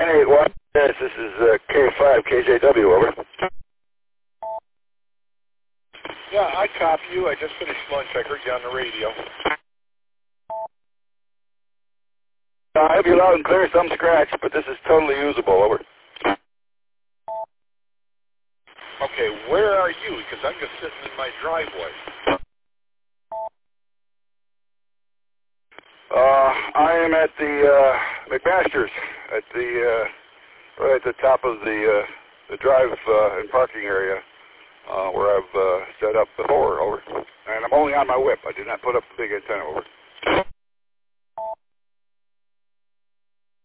981. Yes, this is K5 KJW, over. Yeah, I copy you. I just finished lunch. I heard you on the radio. I have you loud and clear, some scratch, but this is totally usable, over. Okay, where are you? Because I'm just sitting in my driveway. I am at the McMaster's, at the right at the top of the drive and parking area where I've set up before, over. And I'm only on my whip. I did not put up the big antenna, over.